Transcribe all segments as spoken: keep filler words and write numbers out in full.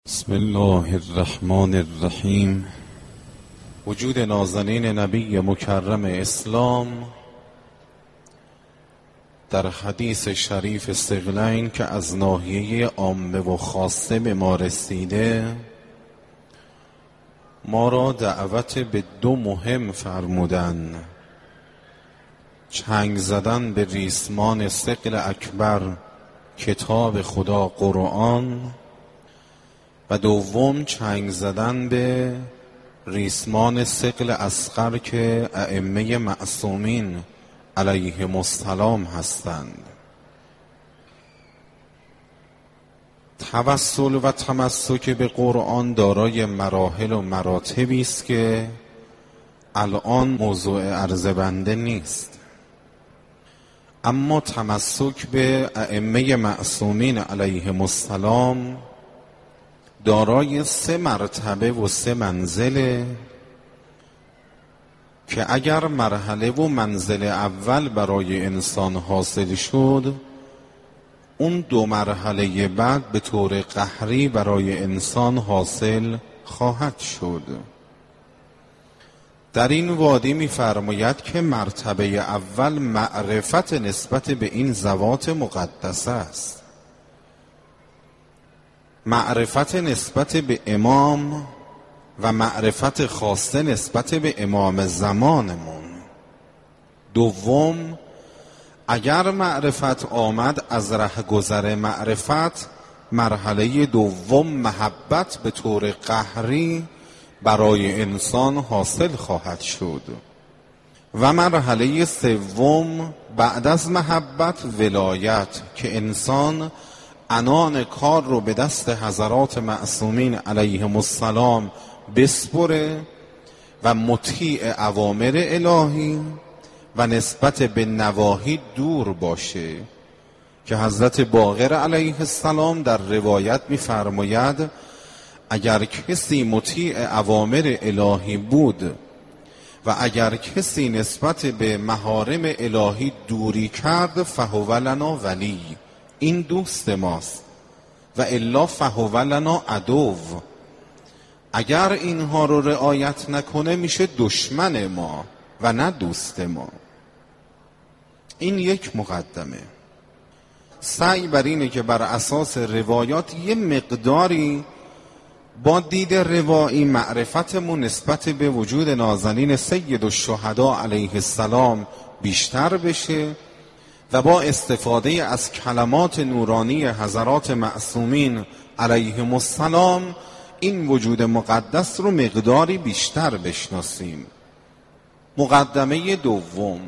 بسم الله الرحمن الرحیم. وجود نازنین نبی مکرم اسلام در حدیث شریف ثقلین که از ناحیه عامه و خاصه به ما رسیده، ما را دعوت به دو مهم فرمودن: چنگ زدن به ریسمان ثقل اکبر کتاب خدا قرآن، و دوم چنگ زدن به ریسمان ثقل اصغر که ائمه معصومین علیهم السلام هستند. توسل و تمسک به قرآن دارای مراحل و مراتبی است که الان موضوع عرض بنده نیست، اما تمسک به ائمه معصومین علیهم السلام دارای سه مرتبه و سه منزله که اگر مرحله و منزل اول برای انسان حاصل شد، اون دو مرحله بعد به طور قهری برای انسان حاصل خواهد شد. در این وادی می‌فرماید که مرتبه اول معرفت نسبت به این ذوات مقدسه است، معرفت نسبت به امام و معرفت خاصه نسبت به امام زمانمون. دوم، اگر معرفت آمد از ره گذر معرفت، مرحله دوم محبت به طور قهری برای انسان حاصل خواهد شد و مرحله سوم بعد از محبت ولایت که انسان عنان کار رو به دست حضرات معصومین علیهم السلام بسپره و مطیع اوامر الهی و نسبت به نواهی دور باشه، که حضرت باقر علیه السلام در روایت می‌فرماید اگر کسی مطیع اوامر الهی بود و اگر کسی نسبت به محارم الهی دوری کرد فهو لنا ولی، این دوست ماست، و الا فهو لنا عدو، اگر اینها رو رعایت نکنه میشه دشمن ما و نه دوست ما. این یک مقدمه. سعی بر اینه که بر اساس روایات یه مقداری با دید روایی معرفتمون نسبت به وجود نازنین سید الشهدا علیه السلام بیشتر بشه و با استفاده از کلمات نورانی حضرات معصومین علیهم السلام این وجود مقدس رو مقداری بیشتر بشناسیم. مقدمه دوم،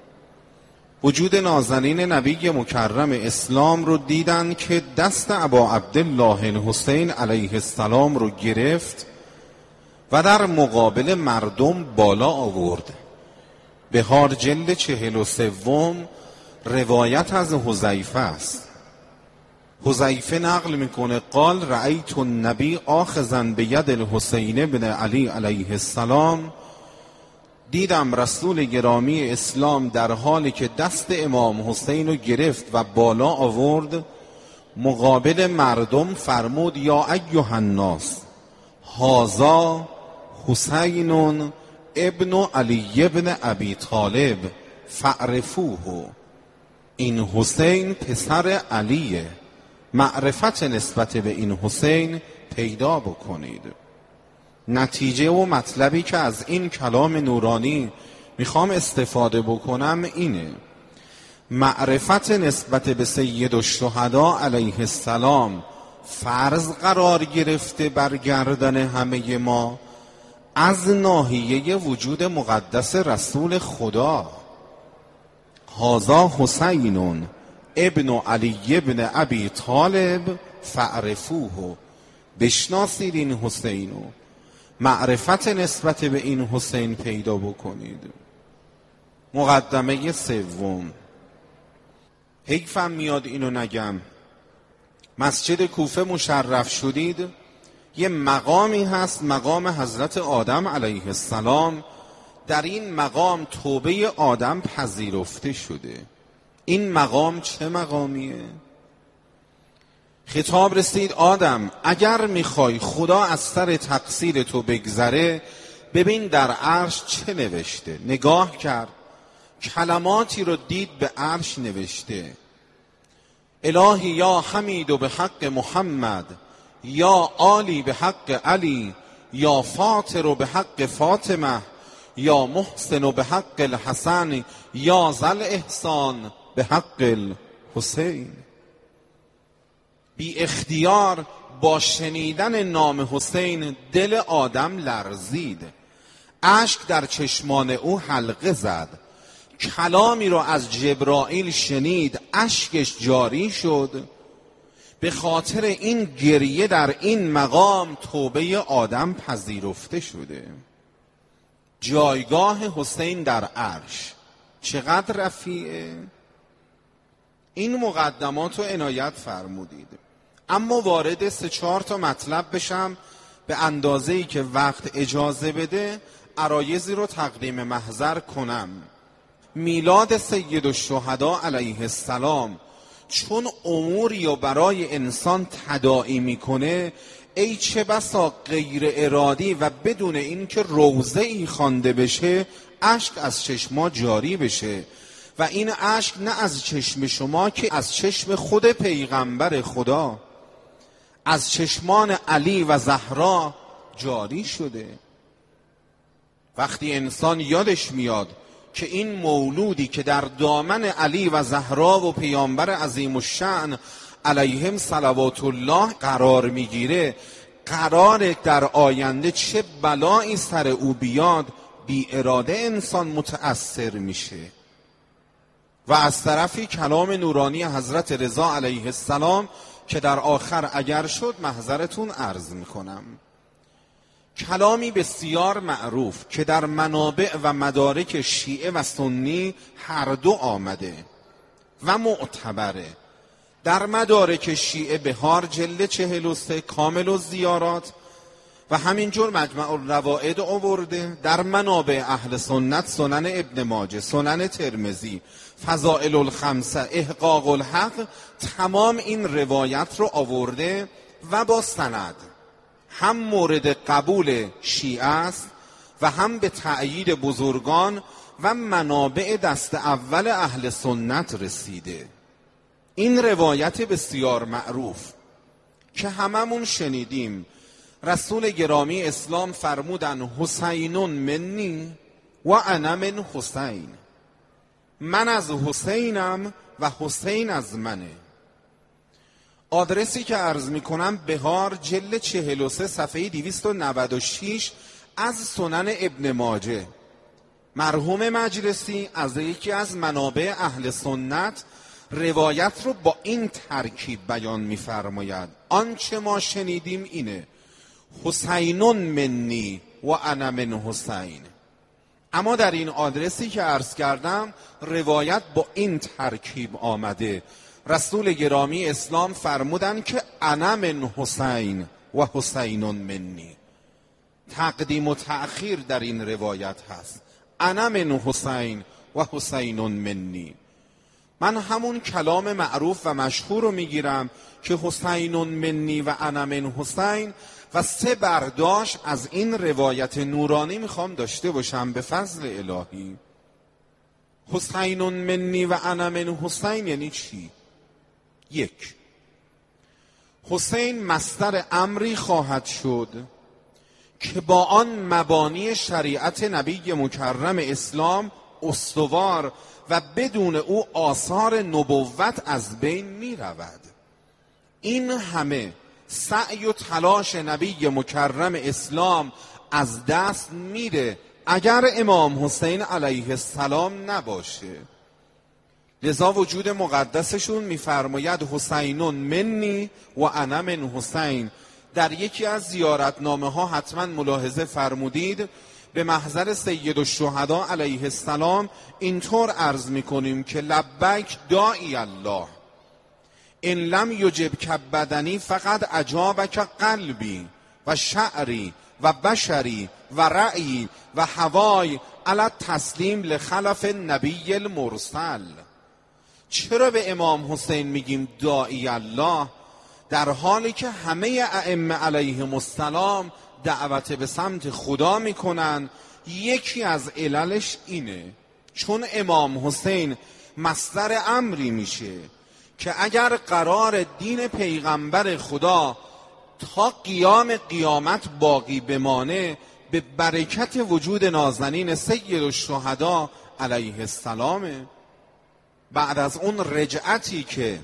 وجود نازنین نبی مکرم اسلام رو دیدن که دست ابا عبدالله الحسین علیه السلام رو گرفت و در مقابل مردم بالا آورد. بهار جلد چهل و سوم روایت از حذیفه است. حذیفه نقل میکنه قال رأیت النبی آخذا بید الحسین بن علی علیه السلام، دیدم رسول گرامی اسلام در حالی که دست امام حسین رو گرفت و بالا آورد، مقابل مردم فرمود یا ایها الناس هذا حسین ابن علی ابن ابی طالب فاعرفوه، این حسین پسر علیه، معرفت نسبت به این حسین پیدا بکنید. نتیجه و مطلبی که از این کلام نورانی میخوام استفاده بکنم اینه: معرفت نسبت به سید الشهدا علیه السلام فرض قرار گرفته بر گردن همه ما از ناحیه وجود مقدس رسول خدا. هذا حسین ابن علی ابن ابی طالب فاعرفوه، بشناسید این حسینو، معرفت نسبت به این حسین پیدا بکنید. مقدمه سوم، حیفم میاد اینو نگم، مسجد کوفه مشرف شدید، یه مقامی هست مقام حضرت آدم علیه السلام، در این مقام توبه آدم پذیرفته شده. این مقام چه مقامیه؟ خطاب رسید آدم اگر میخوای خدا از سر تقصیر تو بگذره ببین در عرش چه نوشته. نگاه کرد، کلماتی رو دید به عرش نوشته: الهی یا حمید به حق محمد، یا عالی به حق علی، یا فاطر به حق فاطمه، یا محسن به حق الحسن، یا ذل احسان به حق الحسین. بی اختیار با شنیدن نام حسین دل آدم لرزید، اشک در چشمان او حلقه زد، کلامی رو از جبرائیل شنید، اشکش جاری شد. به خاطر این گریه در این مقام توبه آدم پذیرفته شده. جایگاه حسین در عرش چقدر رفیعه. این مقدمات رو عنایت فرمودید، اما وارد سه چهار تا مطلب بشم به اندازه‌ای که وقت اجازه بده عرایضی رو تقدیم محضر کنم. میلاد سید الشهدا علیه السلام چون اموری و برای انسان تداعی میکنه، ای چه بسا غیر ارادی و بدون این که روضه ای خوانده بشه اشک از چشما جاری بشه، و این اشک نه از چشم شما که از چشم خود پیغمبر خدا، از چشمان علی و زهرا جاری شده. وقتی انسان یادش میاد که این مولودی که در دامن علی و زهرا و پیامبر عظیم الشأن علیهم صلوات الله قرار میگیره، قرار در آینده چه بلایی سر او بیاد، بی اراده انسان متأثر میشه. و از طرفی کلام نورانی حضرت رضا علیه السلام که در آخر اگر شد محضرتون عرض میکنم، کلامی بسیار معروف که در منابع و مدارک شیعه و سنی هر دو آمده و معتبره. در مدارک شیعه بهار جلد چهل و سه کامل الزیارات و همینجور مجمع الروائد آورده. در منابع اهل سنت سنن ابن ماجه، سنن ترمذی، فضائل الخمسه، احقاق الحق، تمام این روایت رو آورده و با سند هم مورد قبول شیعه است و هم به تأیید بزرگان و منابع دست اول اهل سنت رسیده. این روایت بسیار معروف که هممون شنیدیم، رسول گرامی اسلام فرمودن حسینون منی و انا من حسین، من از حسینم و حسین از منه. آدرسی که عرض میکنم بهار جلد چهل و سه صفحه دویست و نود و شش از سنن ابن ماجه. مرحوم مجلسی از یکی از منابع اهل سنت روایت رو با این ترکیب بیان میفرماید: آنچه ما شنیدیم اینه حسینون منی و انا من حسین. اما در این آدرسی که عرض کردم روایت با این ترکیب آمده، رسول گرامی اسلام فرمودن که انا من حسین و حسینون منی. تقدیم و تأخیر در این روایت هست، انا من حسین و حسینون منی. من همون کلام معروف و مشهور رو میگیرم که حسینون منی و انا من حسین و سه برداشت از این روایت نورانی میخوام داشته باشم به فضل الهی. حسینون منی و انا من حسین یعنی چی؟ یک، حسین مصدر امری خواهد شد که با آن مبانی شریعت نبی مکرم اسلام استوار و بدون او آثار نبوت از بین می رود. این همه سعی و تلاش نبی مکرم اسلام از دست میره اگر امام حسین علیه السلام نباشه. لذا وجود مقدسشون میفرماید حسینون منی و انا من حسین. در یکی از زیارتنامه ها حتما ملاحظه فرمودید به محضر سید الشهدا علیه السلام اینطور عرض میکنیم که لبیک داعی الله ان لم یجبک بدنی فقط اجابک قلبی و شعری و بشری و رأی و هوای علی تسلیم لخلف نبی المرسل. چرا به امام حسین میگیم داعی الله؟ در حالی که همه ائمه علیهم السلام دعوت به سمت خدا میکنن. یکی از عللش اینه چون امام حسین مصدر امری میشه که اگر قرار دین پیغمبر خدا تا قیام قیامت باقی بمانه، به برکت وجود نازنین سید الشهدا علیه السلامه. بعد از اون رجعتی که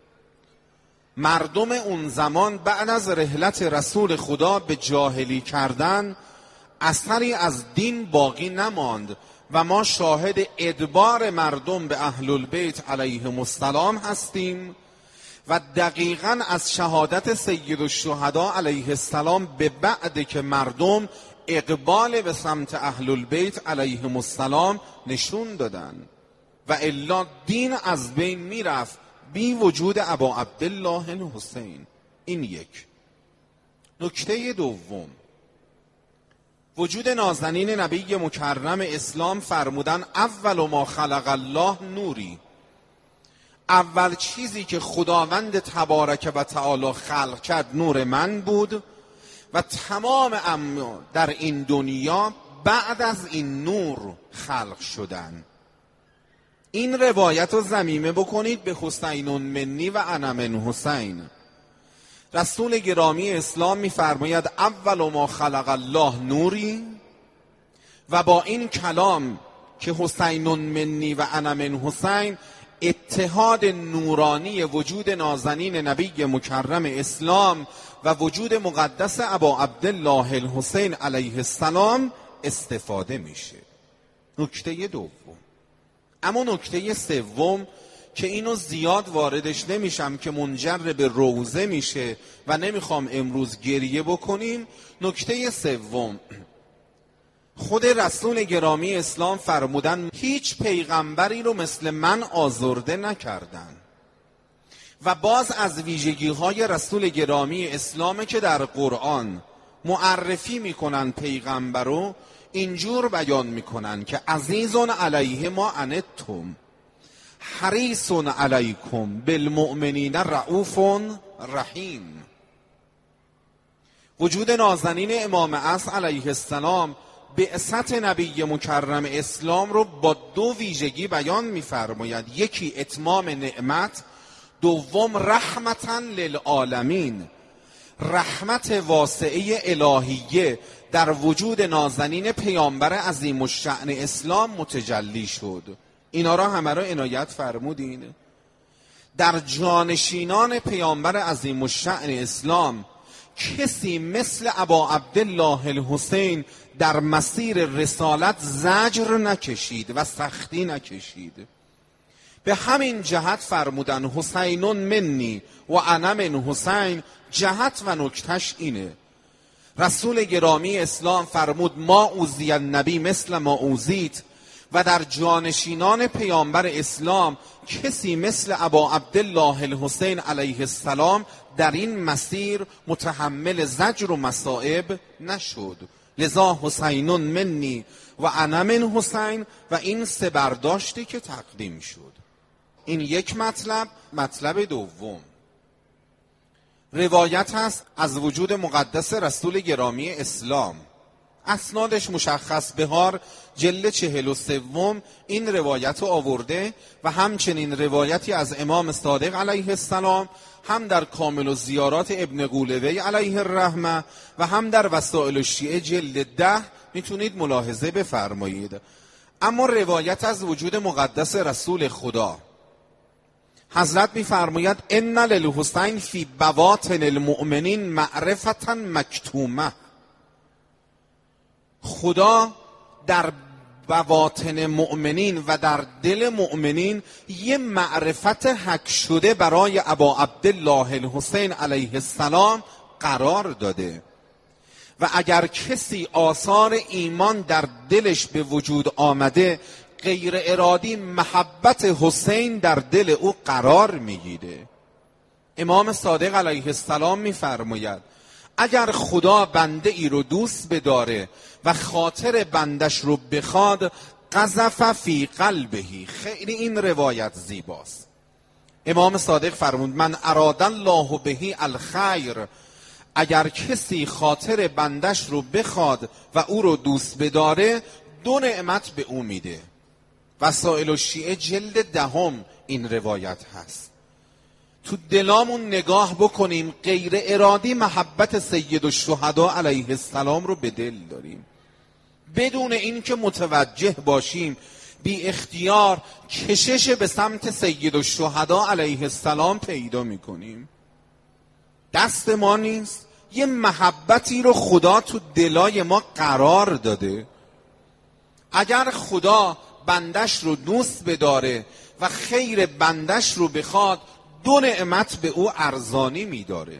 مردم اون زمان بعد از رحلت رسول خدا به جاهلی کردن، اثری از دین باقی نماند و ما شاهد ادبار مردم به اهل البیت علیهم السلام هستیم و دقیقاً از شهادت سید الشهدا علیه السلام به بعد که مردم اقبال به سمت اهل البیت علیهم السلام نشون دادن و الا دین از بین میرفت بی وجود ابا عبدالله الحسین. این یک. نکته دوم، وجود نازنین نبی مکرم اسلام فرمودن اول ما خلق الله نوری، اول چیزی که خداوند تبارک و تعالی خلق کرد نور من بود و تمام امر در این دنیا بعد از این نور خلق شدن. این روایت رو ضمیمه بکنید به حسین منی و انا من حسین. رسول گرامی اسلام می‌فرماید اول ما خلق الله نوری، و با این کلام که حسین منی و انا من حسین اتحاد نورانی وجود نازنین نبی مکرم اسلام و وجود مقدس ابا عبدالله الحسین علیه السلام استفاده میشه. نکته دوم. اما نکته سوم که اینو زیاد واردش نمیشم که منجر به روزه میشه و نمیخوام امروز گریه بکنیم. نکته سوم، خود رسول گرامی اسلام فرمودن هیچ پیغمبری رو مثل من آزرده نکردن و باز از ویژگی های رسول گرامی اسلامه که در قرآن معرفی میکنن پیغمبر رو، اینجور بیان میکنن که عزیزون علیه ما عنتم حریص علیکم بالمؤمنین رؤوف رحیم. وجود نازنین امام عصر علیه السلام بعثت نبی مکرم اسلام رو با دو ویژگی بیان می‌فرماید. یکی اتمام نعمت، دوم رحمتاً للعالمین، رحمت واسعه الهیه در وجود نازنین پیامبر عظیم الشأن اسلام متجلی شد. اینا را همه را عنایت فرمودین. در جانشینان پیامبر عظیم الشأن اسلام کسی مثل ابا عبدالله الحسین در مسیر رسالت زجر نکشید و سختی نکشید. به همین جهت فرمودن حسین منی و انا من حسین. جهت و نکتش اینه، رسول گرامی اسلام فرمود ما اوذی النبی مثل ما اوذیت، و در جانشینان پیامبر اسلام کسی مثل ابا عبدالله الحسین علیه السلام در این مسیر متحمل زجر و مصائب نشد. لذا حسین منی و انا من حسین و این سه برداشتی که تقدیم شد. این یک مطلب. مطلب دوم، روایت هست از وجود مقدس رسول گرامی اسلام، اسنادش مشخص، بهار جلد چهل و سوم این روایت رو آورده و همچنین روایتی از امام صادق علیه السلام هم در کامل الزیارات ابن قولوی علیه الرحمه و هم در وسائل الشیعه جلد ده میتونید ملاحظه بفرمایید. اما روایت از وجود مقدس رسول خدا، حضرت میفرماید ان للحسین فی بواطن المؤمنین معرفتا مکتومه، خدا در بواطن مؤمنین و در دل مؤمنین یه معرفت حک شده برای ابا عبدالله الحسین علیه السلام قرار داده و اگر کسی آثار ایمان در دلش به وجود آمده، غیر ارادی محبت حسین در دل او قرار میگیره. امام صادق علیه السلام میفرماید اگر خدا بنده ای رو دوست بداره و خاطر بندش رو بخواد قذف فی قلبهی. خیلی این روایت زیباست. امام صادق فرمود من اراد الله بهی الخیر، اگر کسی خاطر بندش رو بخواد و او رو دوست بداره دو نعمت به او میده. وسائل الشیعه جلد دهم این روایت هست. تو دلامون نگاه بکنیم، غیر ارادی محبت سید الشهدا علیه السلام رو به دل داریم، بدون این که متوجه باشیم بی اختیار کشش به سمت سید الشهدا علیه السلام پیدا میکنیم. دست ما نیست، یه محبتی رو خدا تو دلای ما قرار داده. اگر خدا بندش رو دوست بداره و خیر بندش رو بخواد دو نعمت به او ارزانی میداره.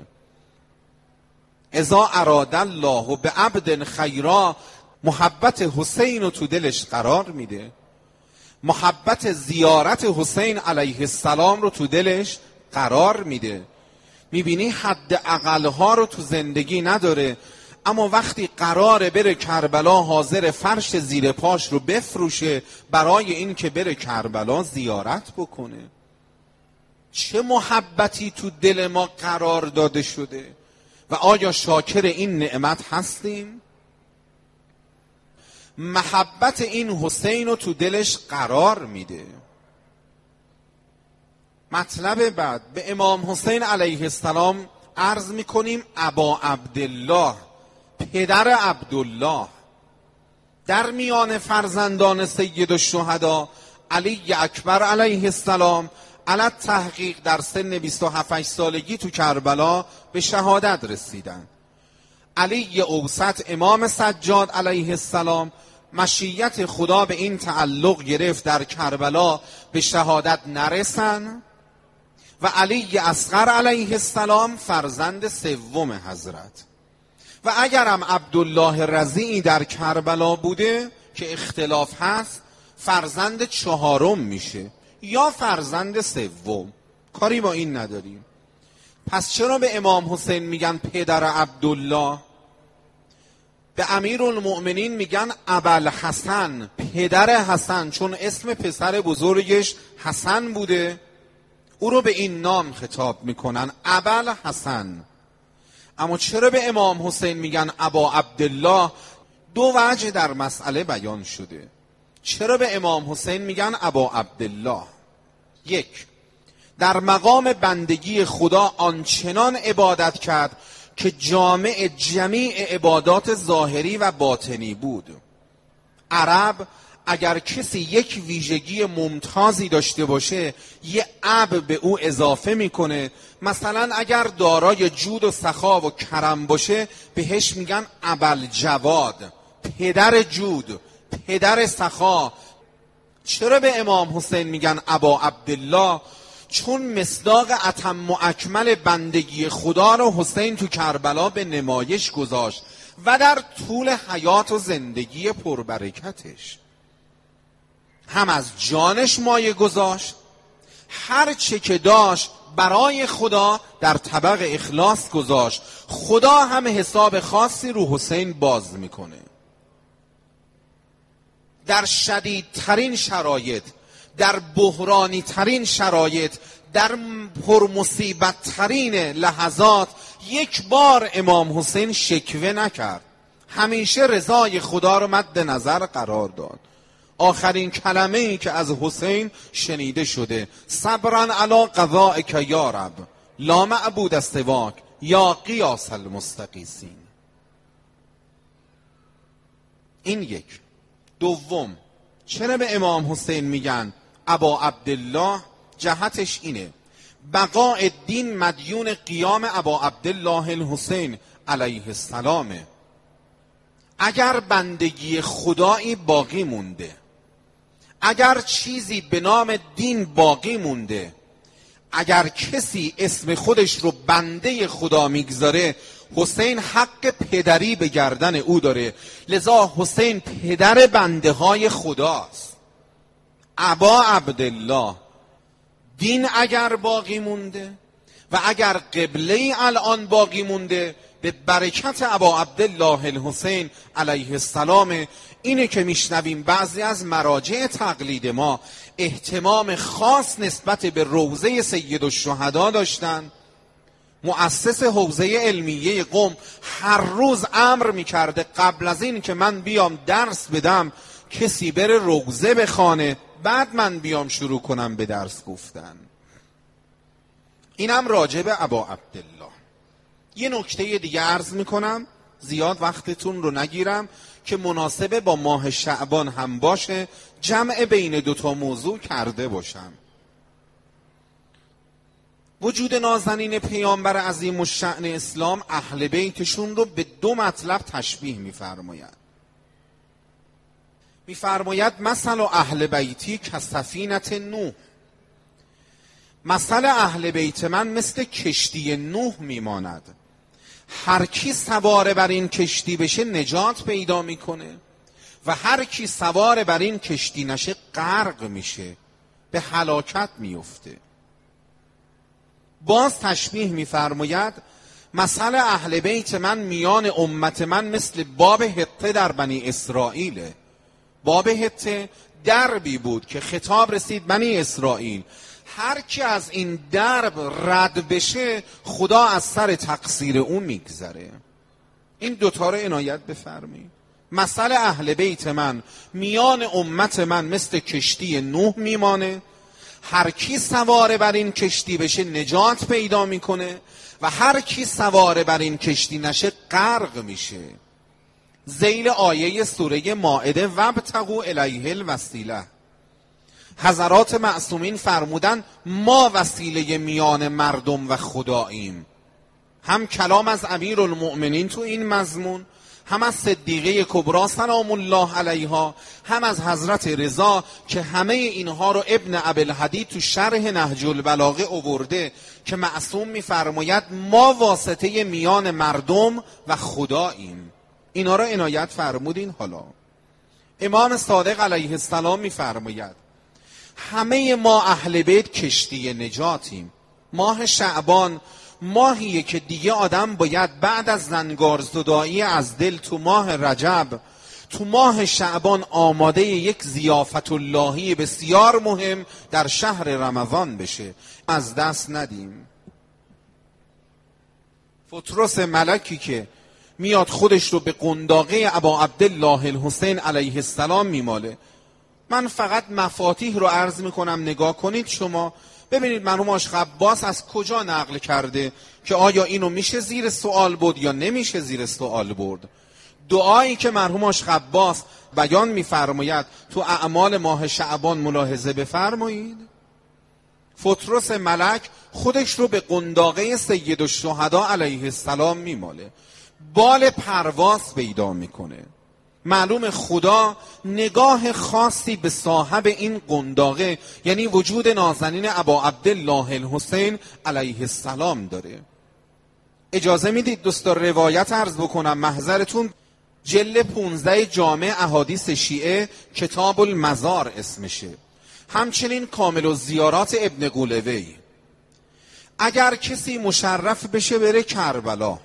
اذا اراد الله به عبد خیرا، محبت حسین رو تو دلش قرار میده، محبت زیارت حسین علیه السلام رو تو دلش قرار میده. میبینی حد اقلها رو تو زندگی نداره، اما وقتی قراره بره کربلا حاضر فرش زیر پاش رو بفروشه برای این که بره کربلا زیارت بکنه. چه محبتی تو دل ما قرار داده شده و آیا شاکر این نعمت هستیم؟ محبت این حسین رو تو دلش قرار میده. مطلب بعد، به امام حسین علیه السلام عرض میکنیم ابا عبدالله، پدر عبدالله. در میان فرزندان سید الشهدا علی اکبر علیه السلام علی تحقیق در سن بیست و هفت سالگی تو کربلا به شهادت رسیدن. علی اوسط امام سجاد علیه السلام مشیت خدا به این تعلق گرفت در کربلا به شهادت نرسن و علی اصغر علیه السلام فرزند سوم حضرت. و اگرم عبدالله رضیعی در کربلا بوده که اختلاف هست، فرزند چهارم میشه یا فرزند سوم، کاری با این نداریم. پس چرا به امام حسین میگن پدر عبدالله؟ به امیرالمؤمنین میگن ابوالحسن، پدر حسن، چون اسم پسر بزرگش حسن بوده، او رو به این نام خطاب میکنن ابوالحسن. اما چرا به امام حسین میگن ابا عبدالله؟ دو وجه در مسئله بیان شده. چرا به امام حسین میگن ابا عبدالله؟ یک، در مقام بندگی خدا آنچنان عبادت کرد که جامع جمیع عبادات ظاهری و باطنی بود. عرب اگر کسی یک ویژگی ممتازی داشته باشه یه اب به او اضافه میکنه. مثلا اگر دارای جود و سخا و کرم باشه بهش میگن ابوالجواد، پدر جود، پدر سخا. چرا به امام حسین میگن ابا عبدالله؟ چون مصداق اتم و اکمل بندگی خدا رو حسین تو کربلا به نمایش گذاشت و در طول حیات و زندگی پربرکتش هم از جانش مایه گذاشت، هر چه که داشت برای خدا در طبق اخلاص گذاشت. خدا هم حساب خاصی رو حسین باز میکنه. در شدیدترین شرایط، در بحرانی ترین شرایط، در پرمصیبت ترین لحظات یک بار امام حسین شکوه نکرد، همیشه رضای خدا رو مد نظر قرار داد. آخرین کلمه ای که از حسین شنیده شده صبرا علی قضائک یا رب لا معبود سواک یا قیاس المستقیسین. این یک. دوم، چرا به امام حسین میگن ابا عبدالله؟ جهتش اینه بقاء دین مدیون قیام ابا عبدالله الحسین علیه السلامه. اگر بندگی خدایی باقی مونده، اگر چیزی به نام دین باقی مونده، اگر کسی اسم خودش رو بنده خدا میگذاره، حسین حق پدری به گردن او داره. لذا حسین پدر بنده های خداست. ابا عبدالله. دین اگر باقی مونده و اگر قبله الان باقی مونده، به برکت ابا عبدالله الحسین علیه السلام اینه که میشنویم بعضی از مراجع تقلید ما اهتمام خاص نسبت به روضه سید الشهدا داشتن. مؤسس حوزه علمیه قم هر روز امر میکرده قبل از این که من بیام درس بدم کسی بره روضه بخوانه، بعد من بیام شروع کنم به درس گفتن. اینم راجع به ابا عبدالله. یه نکته دیگه عرض میکنم، زیاد وقتتون رو نگیرم، که مناسب با ماه شعبان هم باشه، جمع بین دوتا موضوع کرده باشم. وجود نازنین پیامبر عظیم الشأن اسلام اهل بیتشون رو به دو مطلب تشبیه میفرماید. میفرماید مثل اهل بیتی کسفینة نوح، مثل اهل بیت من مثل کشتی نوح میماند. هر کی سوار بر این کشتی بشه نجات پیدا میکنه و هر کی سوار بر این کشتی نشه غرق میشه، به هلاکت میفته. باز تشبیه میفرماید مثل اهل بیت من میان امت من مثل باب حطه در بنی اسرائیله. باب حطه دربی بود که خطاب رسید بنی اسرائیل، هر کی از این درب رد بشه خدا از سر تقصیر اون میگذره. این دوتا رو عنایت بفرمایید. مثل اهل بیت من میان امت من مثل کشتی نوح میمانه، هر کی سوار بر این کشتی بشه نجات پیدا میکنه و هر کی سوار بر این کشتی نشه غرق میشه. ذیل آیه سوره مائده وابتغوا الیه الوسیله. حضرات معصومین فرمودن ما وسیله میان مردم و خداییم. هم کلام از امیرالمؤمنین تو این مضمون، هم از صدیقه کبری سلام الله علیها، هم از حضرت رضا که همه اینها رو ابن ابوالحدید تو شرح نهج البلاغه آورده که معصوم میفرماید ما واسطه میان مردم و خداییم. اینا رو عنایت فرمودین. حالا امام صادق علیه السلام میفرماید همه ما اهل بیت کشتی نجاتیم. ماه شعبان ماهیه که دیگه آدم باید بعد از زنگار زدایی از دل تو ماه رجب، تو ماه شعبان آماده یک ضیافت اللهی بسیار مهم در شهر رمضان بشه، از دست ندیم. فترس ملکی که میاد خودش رو به قنداقه ابا عبدالله الحسین علیه السلام میماله. من فقط مفاتیح رو عرض میکنم، نگاه کنید شما ببینید مرحوم آش عباس از کجا نقل کرده که آیا اینو میشه زیر سوال برد یا نمیشه زیر سوال برد. دعایی که مرحوم آش عباس بیان میفرماید تو اعمال ماه شعبان ملاحظه بفرمایید. فترس ملک خودش رو به قنداقه سید الشهدا علیه السلام میماله، بال پرواز پیدا میکنه. معلوم خدا نگاه خاصی به صاحب این قنداقه یعنی وجود نازنین ابا عبدالله الحسین علیه السلام داره. اجازه میدید دوستان روایت عرض بکنم محضرتون. جلد پونزده جامع احادیث شیعه کتاب المزار اسمشه، همچنین کامل الزیارات ابن قولوی. اگر کسی مشرف بشه بره کربلا،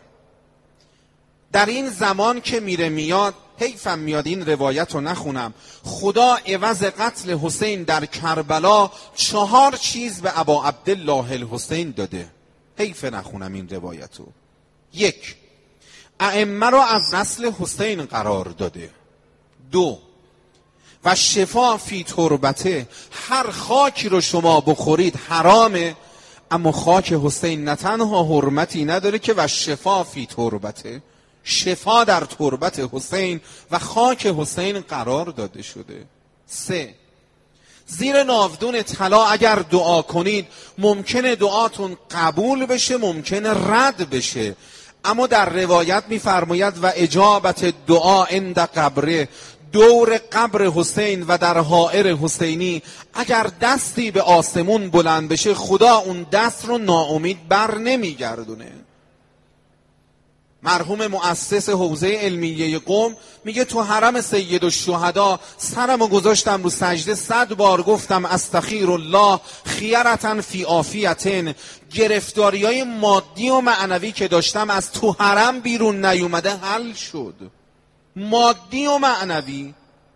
در این زمان که میره میاد، حیفم میاد این روایت رو نخونم، خدا عوض قتل حسین در کربلا چهار چیز به ابا عبدالله الحسین داده. حیف نخونم این روایت رو. یک، ائمه رو از نسل حسین قرار داده. دو، و شفا فی تربته، هر خاکی رو شما بخورید حرامه، اما خاک حسین نه تنها حرمتی نداره که و شفا فی تربته، شفا در تربت حسین و خاک حسین قرار داده شده. سه، زیر ناودون طلا اگر دعا کنید ممکنه دعاتون قبول بشه ممکنه رد بشه، اما در روایت میفرماید و اجابت دعا عند قبره، دور قبر حسین و در حائر حسینی اگر دستی به آسمون بلند بشه خدا اون دست رو ناامید بر نمیگردونه. مرحوم مؤسس حوزه علمیه قم میگه تو حرم سید الشهدا سرمو گذاشتم رو سجده، صد بار گفتم استغفر الله خیرتن فی عافیتن. گرفتاری های مادی و معنوی که داشتم از تو حرم بیرون نیومده حل شد، مادی و معنوی.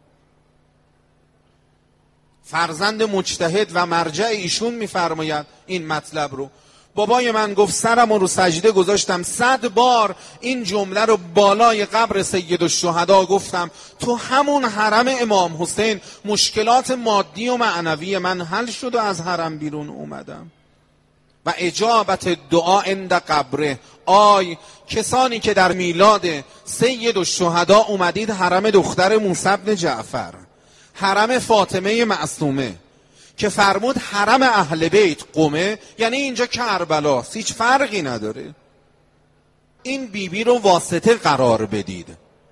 فرزند مجتهد و مرجع ایشون میفرماید این مطلب رو. بابای من گفت سرمو رو سجده گذاشتم، صد بار این جمله رو بالای قبر سید الشهدا گفتم، تو همون حرم امام حسین مشکلات مادی و معنوی من حل شد و از حرم بیرون اومدم. و اجابت دعا عند قبره. آی کسانی که در میلاد سید الشهدا اومدید حرم دختر موسی بن جعفر، حرم فاطمه معصومه که فرمود حرم اهل بیت قمه، یعنی اینجا کربلاست، هیچ فرقی نداره. این بیبی رو واسطه قرار بدید،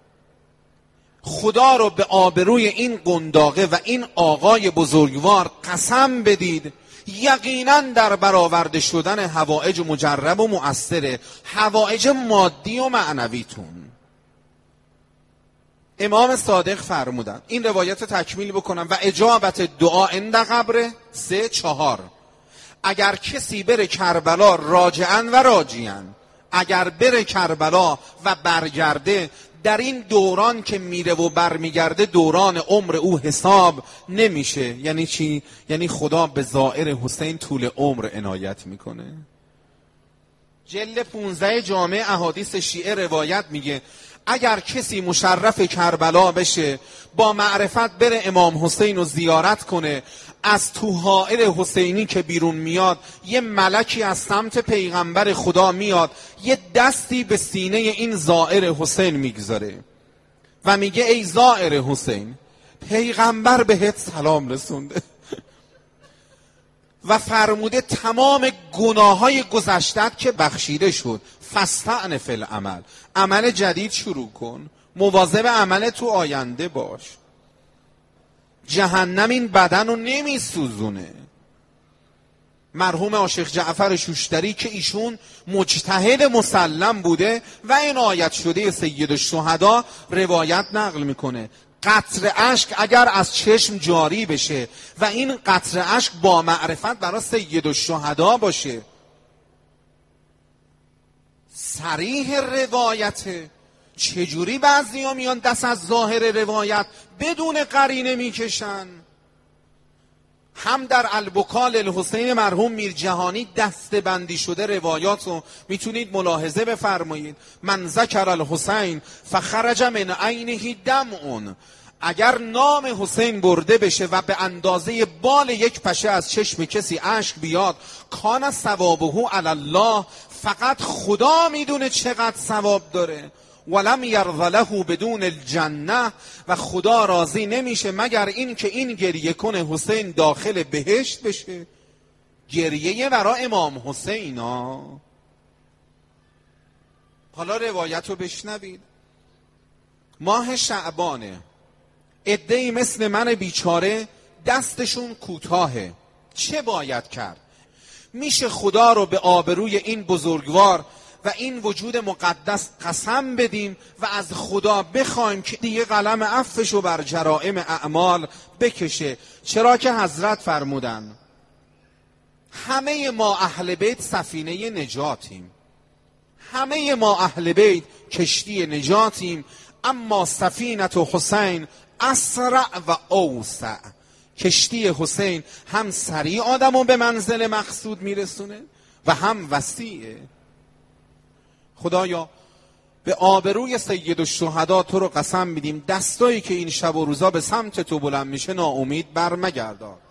خدا رو به آبروی این قنداقه و این آقای بزرگوار قسم بدید، یقینا در برآورده شدن حوائج مجرب و مؤثره، حوائج مادی و معنویتون. امام صادق فرمودن، این روایت رو تکمیل بکنم، و اجابت دعا عند قبر سه چهار. اگر کسی بره کربلا راجعن و راجیان، اگر بره کربلا و برگرده، در این دوران که میره و برمیگرده دوران عمر او حساب نمیشه. یعنی چی؟ یعنی خدا به زائر حسین طول عمر عنایت میکنه. جلد پونزده جامع احادیث شیعه روایت میگه اگر کسی مشرف کربلا بشه، با معرفت بره امام حسین رو زیارت کنه، از تو حائل حسینی که بیرون میاد یه ملکی از سمت پیغمبر خدا میاد، یه دستی به سینه این زائر حسین میگذاره و میگه ای زائر حسین، پیغمبر بهت سلام رسونده و فرموده تمام گناههای گذشتت که بخشیده شد، فاستأنف فی العمل، عمل جدید شروع کن، مواظب عمل تو آینده باش. جهنم این بدن رو نمی سوزونه. مرحوم عاشق جعفر شوشتری که ایشون مجتهد مسلم بوده و عنایت شده سید الشهدا روایت نقل میکنه، قطره اشک اگر از چشم جاری بشه و این قطره اشک با معرفت برای سید الشهدا باشه، صریح روایته. چجوری بعضی ها میان دست از ظاهر روایت بدون قرینه میکشن؟ هم در البکال الحسین مرحوم میرجهانی دسته بندی شده روایات رو میتونید ملاحظه بفرمایید. من ذکر الحسین فخرج من عینه دمع، اگر نام حسین برده بشه و به اندازه بال یک پشه از چشم کسی اشک بیاد، کان ثوابه علی الله، فقط خدا میدونه چقدر ثواب داره. ولم یرض له بدون الجنه، و خدا راضی نمیشه مگر این که این گریه کنه حسین داخل بهشت بشه. گریه برای امام حسین ها. حالا روایت رو بشنوید. ماه شعبانه، عده‌ای مثل من بیچاره دستشون کوتاهه، چه باید کرد؟ میشه خدا رو به آبروی این بزرگوار و این وجود مقدس قسم بدیم و از خدا بخوایم که دیگه قلم عفوشو بر جرائم اعمال بکشه. چرا که حضرت فرمودن همه ما اهل بیت سفینه نجاتیم، همه ما اهل بیت کشتی نجاتیم، اما سفینه حسین اسرع و اوسع. کشتی حسین هم سریع آدمو به منزل مقصود میرسونه و هم وسیعه. خدایا به آبروی سید الشهدا تو رو قسم میدیم، دستایی که این شب و روزا به سمت تو بلند میشه ناامید بر مگردان.